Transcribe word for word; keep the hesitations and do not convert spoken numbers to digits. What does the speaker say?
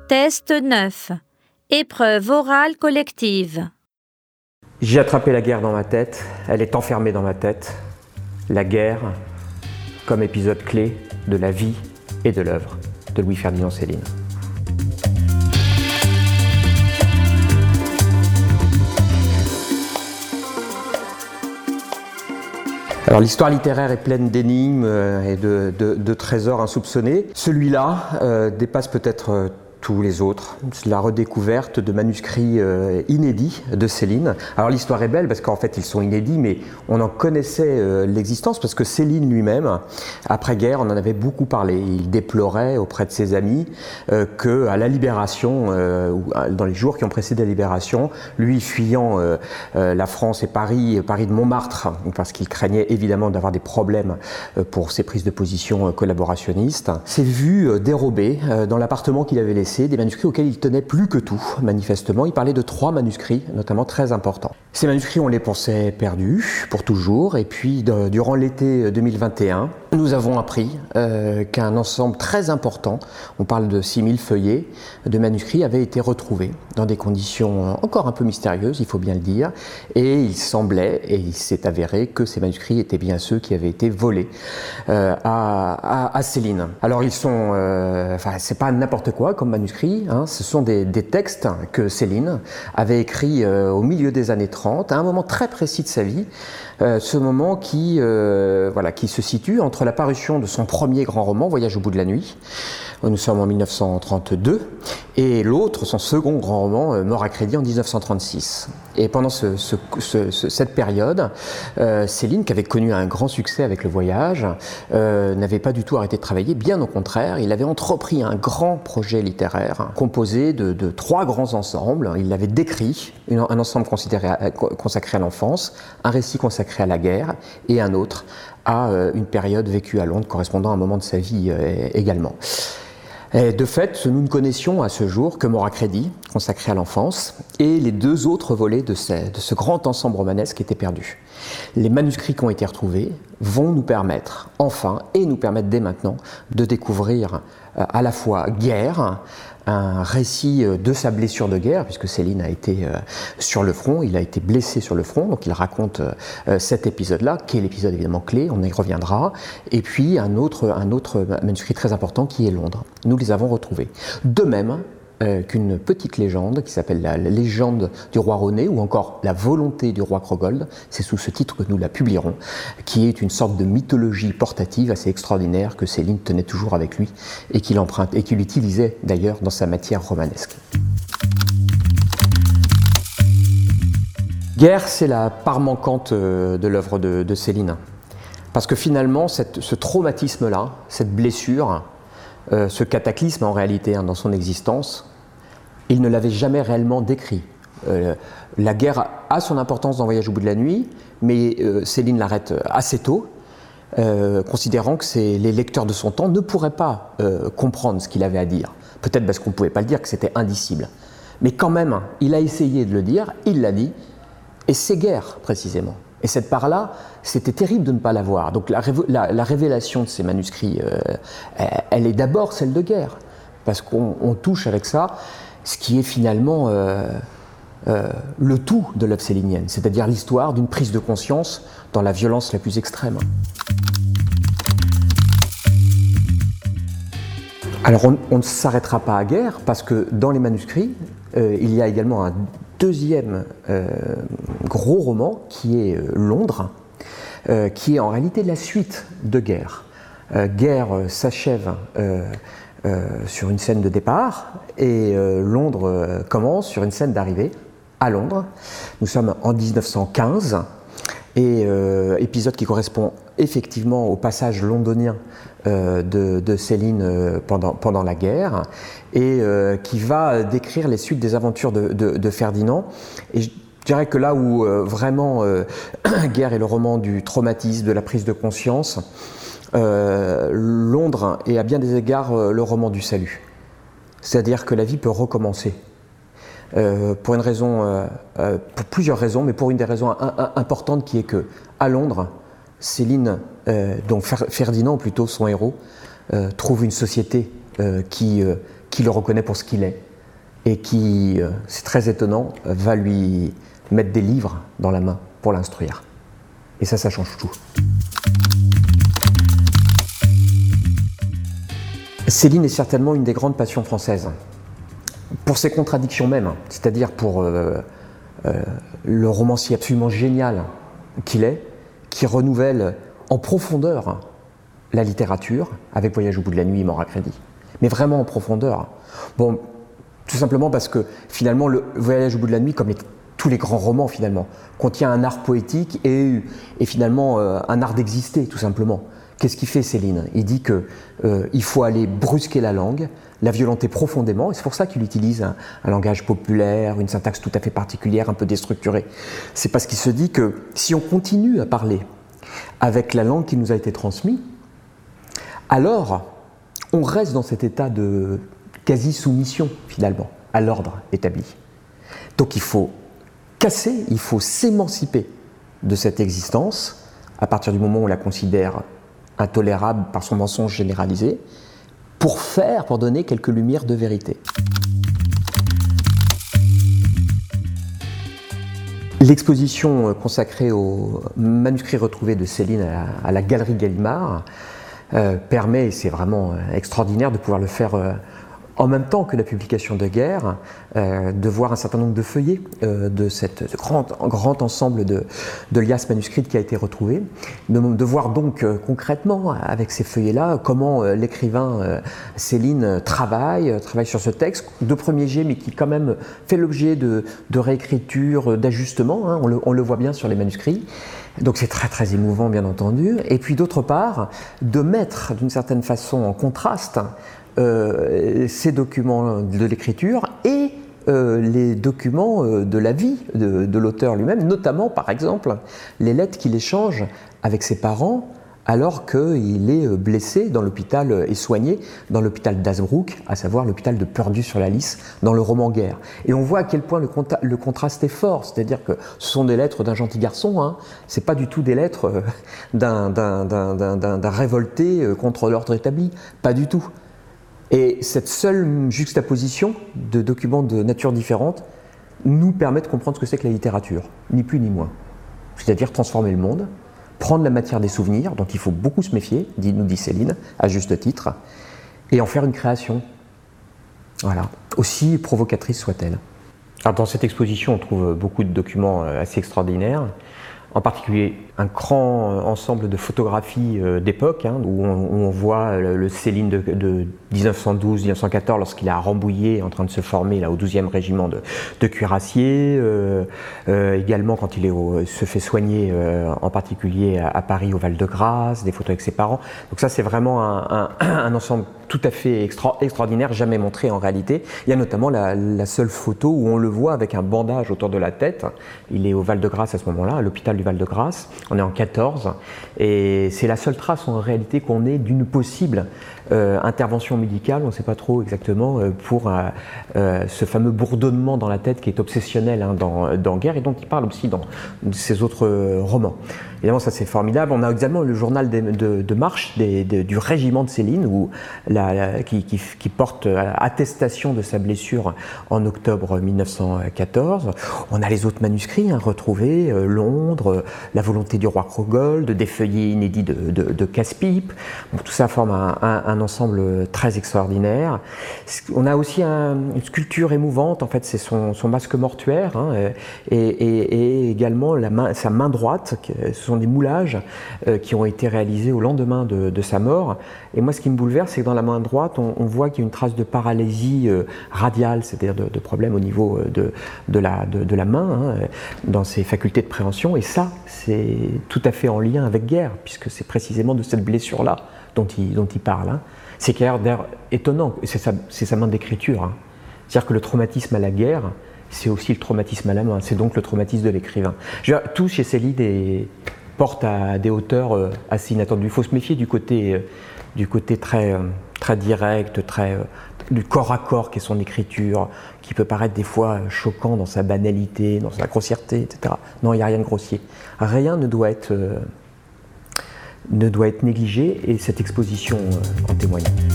Test neuf. Épreuve orale collective. J'ai attrapé la guerre dans ma tête, elle est enfermée dans ma tête. La guerre comme épisode clé de la vie et de l'œuvre de Louis-Ferdinand Céline. Alors l'histoire littéraire est pleine d'énigmes et de, de, de trésors insoupçonnés. Celui-là euh, dépasse peut-être euh, tous les autres. C'est la redécouverte de manuscrits euh, inédits de Céline. Alors l'histoire est belle parce qu'en fait ils sont inédits, mais on en connaissait euh, l'existence parce que Céline lui-même, après-guerre, on en avait beaucoup parlé. Il déplorait auprès de ses amis euh, que à la Libération, euh, ou dans les jours qui ont précédé la Libération, lui fuyant euh, euh, la France et Paris, Paris de Montmartre, parce qu'il craignait évidemment d'avoir des problèmes euh, pour ses prises de position euh, collaborationnistes, s'est vu euh, dérober euh, dans l'appartement qu'il avait laissé des manuscrits auxquels il tenait plus que tout, manifestement. Il parlait de trois manuscrits, notamment très importants. Ces manuscrits, on les pensait perdus pour toujours, et puis de, durant l'été deux mille vingt et un, nous avons appris euh, qu'un ensemble très important, on parle de six mille feuillets, de manuscrits avait été retrouvé dans des conditions encore un peu mystérieuses, il faut bien le dire, et il semblait, et il s'est avéré que ces manuscrits étaient bien ceux qui avaient été volés euh, à, à, à Céline. Alors ils sont, euh, enfin c'est pas n'importe quoi comme manuscrits, hein, ce sont des, des textes que Céline avait écrits euh, au milieu des années trente, à un moment très précis de sa vie, euh, ce moment qui, euh, voilà, qui se situe entre la parution de son premier grand roman, Voyage au bout de la nuit, nous sommes en mille neuf cent trente-deux, et l'autre, son second grand roman, Mort à crédit, en mille neuf cent trente-six. Et pendant ce, ce, ce, cette période, euh, Céline, qui avait connu un grand succès avec Le Voyage, euh, n'avait pas du tout arrêté de travailler, bien au contraire, il avait entrepris un grand projet littéraire composé de, de trois grands ensembles. Il l'avait décrit, une, un ensemble considéré à, consacré à l'enfance, un récit consacré à la guerre, et un autre à euh, une période vécue à Londres, correspondant à un moment de sa vie euh, également. Et de fait, nous ne connaissions à ce jour que Mort à crédit, consacré à l'enfance, et les deux autres volets de ce, de ce grand ensemble romanesque étaient perdus. Les manuscrits qui ont été retrouvés vont nous permettre, enfin, et nous permettre dès maintenant, de découvrir euh, à la fois Guerre, un récit de sa blessure de guerre, puisque Céline a été euh, sur le front, il a été blessé sur le front, donc il raconte euh, cet épisode-là, qui est l'épisode évidemment clé, on y reviendra, et puis un autre, un autre manuscrit très important qui est Londres. Nous les avons retrouvés. De même euh, qu'une petite légende qui s'appelle la, la légende du roi René, ou encore la volonté du roi Krogold, c'est sous ce titre que nous la publierons, qui est une sorte de mythologie portative assez extraordinaire que Céline tenait toujours avec lui et qu'il emprunte et qu'il utilisait d'ailleurs dans sa matière romanesque. Guerre, c'est la part manquante de l'œuvre de, de Céline, parce que finalement, cette, ce traumatisme-là, cette blessure, Euh, ce cataclysme en réalité hein, dans son existence, il ne l'avait jamais réellement décrit. Euh, la guerre a son importance dans Voyage au bout de la nuit, mais euh, Céline l'arrête assez tôt, euh, considérant que les lecteurs de son temps ne pourraient pas euh, comprendre ce qu'il avait à dire. Peut-être parce qu'on ne pouvait pas le dire, que c'était indicible. Mais quand même, il a essayé de le dire, il l'a dit, et c'est Guerre précisément. Et cette part-là, c'était terrible de ne pas la voir. Donc la, la, la révélation de ces manuscrits, euh, elle est d'abord celle de Guerre, parce qu'on on touche avec ça ce qui est finalement euh, euh, le tout de l'œuvre célinienne, c'est-à-dire l'histoire d'une prise de conscience dans la violence la plus extrême. Alors on, on ne s'arrêtera pas à Guerre, parce que dans les manuscrits, euh, il y a également un deuxième euh, gros roman qui est euh, Londres, euh, qui est en réalité la suite de Guerre. Euh, Guerre euh, s'achève euh, euh, sur une scène de départ et euh, Londres euh, commence sur une scène d'arrivée à Londres. Nous sommes en mille neuf cent quinze et euh, épisode qui correspond effectivement au passage londonien euh, de, de Céline euh, pendant, pendant la guerre et euh, qui va décrire les suites des aventures de, de, de Ferdinand. Et je dirais que là où euh, vraiment euh, Guerre est le roman du traumatisme, de la prise de conscience, euh, Londres est à bien des égards euh, le roman du salut. C'est-à-dire que la vie peut recommencer. Euh, pour une raison, euh, euh, pour plusieurs raisons, mais pour une des raisons un, un, importantes qui est que à Londres, Céline, euh, donc Ferdinand plutôt son héros, euh, trouve une société euh, qui, euh, qui le reconnaît pour ce qu'il est et qui, euh, c'est très étonnant, va lui mettre des livres dans la main pour l'instruire. Et ça, ça change tout. Céline est certainement une des grandes passions françaises, pour ses contradictions même, c'est-à-dire pour euh, euh, le romancier absolument génial qu'il est, qui renouvelle en profondeur la littérature, avec Voyage au bout de la nuit, Mort à crédit. Mais vraiment en profondeur. Bon, tout simplement parce que finalement, le Voyage au bout de la nuit, comme les, tous les grands romans finalement, contient un art poétique et, et finalement euh, un art d'exister, tout simplement. Qu'est-ce qu'il fait Céline? Il dit qu'il euh, faut aller brusquer la langue, la violenter profondément, et c'est pour ça qu'il utilise un, un langage populaire, une syntaxe tout à fait particulière, un peu déstructurée. C'est parce qu'il se dit que si on continue à parler avec la langue qui nous a été transmise, alors on reste dans cet état de quasi-soumission, finalement, à l'ordre établi. Donc il faut casser, il faut s'émanciper de cette existence, à partir du moment où on la considère intolérable par son mensonge généralisé, pour faire, pour donner quelques lumières de vérité. L'exposition consacrée aux manuscrits retrouvés de Céline à la, à la Galerie Gallimard euh, permet, et c'est vraiment extraordinaire de pouvoir le faire euh, en même temps que la publication de Guerre, euh, de voir un certain nombre de feuillets euh, de ce grand, grand ensemble de, de liasses manuscrites qui a été retrouvé, de, de voir donc euh, concrètement avec ces feuillets-là comment euh, l'écrivain euh, Céline travaille, euh, travaille sur ce texte de premier jet, mais qui quand même fait l'objet de, de réécriture, d'ajustements, hein, on, le, on le voit bien sur les manuscrits. Donc c'est très très émouvant bien entendu. Et puis d'autre part, de mettre d'une certaine façon en contraste Euh, ces documents de l'écriture et euh, les documents euh, de la vie de, de l'auteur lui-même, notamment par exemple les lettres qu'il échange avec ses parents alors qu'il est blessé dans l'hôpital et soigné dans l'hôpital d'Hazebrouck, à savoir l'hôpital de Perdu-sur-la-Lys dans le roman Guerre. Et on voit à quel point le, conta- le contraste est fort, c'est-à-dire que ce sont des lettres d'un gentil garçon, hein. C'est pas du tout des lettres euh, d'un, d'un, d'un, d'un, d'un, d'un révolté contre l'ordre établi, pas du tout. Et cette seule juxtaposition de documents de nature différente nous permet de comprendre ce que c'est que la littérature, ni plus ni moins. C'est-à-dire transformer le monde, prendre la matière des souvenirs, dont il faut beaucoup se méfier, dit, nous dit Céline, à juste titre, et en faire une création. Voilà, aussi provocatrice soit-elle. Alors dans cette exposition, on trouve beaucoup de documents assez extraordinaires, en particulier un grand ensemble de photographies d'époque, hein, où, on, où on voit le, le Céline de, de dix-neuf cent douze dix-neuf cent quatorze lorsqu'il est à Rambouillet en train de se former là, au douzième régiment de, de cuirassiers, euh, euh, également quand il est au, se fait soigner euh, en particulier à, à Paris au Val-de-Grâce, des photos avec ses parents. Donc ça c'est vraiment un, un, un ensemble tout à fait extra, extraordinaire, jamais montré en réalité. Il y a notamment la, la seule photo où on le voit avec un bandage autour de la tête. Il est au Val-de-Grâce à ce moment-là, à l'hôpital du Val-de-Grâce. On est en quatorze et c'est la seule trace en réalité qu'on ait d'une possible euh, intervention médicale, on ne sait pas trop exactement, euh, pour euh, euh, ce fameux bourdonnement dans la tête qui est obsessionnel hein, dans, dans Guerre et dont il parle aussi dans ses autres euh, romans. Évidemment, ça c'est formidable. On a également le journal de, de, de marche des, de, du régiment de Céline où la, la, qui, qui, qui porte attestation de sa blessure en octobre mille neuf cent quatorze. On a les autres manuscrits hein, retrouvés, euh, Londres, euh, La volonté du roi Krogold, des feuillets inédits de, de, de Casse-Pipe. Bon, tout ça forme un, un, un ensemble très extraordinaire. On a aussi un, une sculpture émouvante, en fait, c'est son, son masque mortuaire hein, et, et, et également la main, sa main droite. Ce sont des moulages euh, qui ont été réalisés au lendemain de, de sa mort. Et moi, ce qui me bouleverse, c'est que dans la main droite, on, on voit qu'il y a une trace de paralysie euh, radiale, c'est-à-dire de, de problème au niveau de, de, la, de, de la main, hein, dans ses facultés de préhension. Et ça, c'est tout à fait en lien avec Guerre, puisque c'est précisément de cette blessure-là dont il, dont il parle. Hein. C'est d'ailleurs étonnant, c'est sa, c'est sa main d'écriture. Hein. C'est-à-dire que le traumatisme à la guerre, c'est aussi le traumatisme à la main, c'est donc le traumatisme de l'écrivain. Tout chez Céline est, porte à des hauteurs euh, assez inattendues. Il faut se méfier du côté, euh, du côté très, euh, très direct, très, euh, du corps à corps qu'est son écriture, qui peut paraître des fois choquant dans sa banalité, dans sa grossièreté, et cetera. Non, il n'y a rien de grossier. Rien ne doit être, euh, ne doit être négligé et cette exposition euh, en témoigne.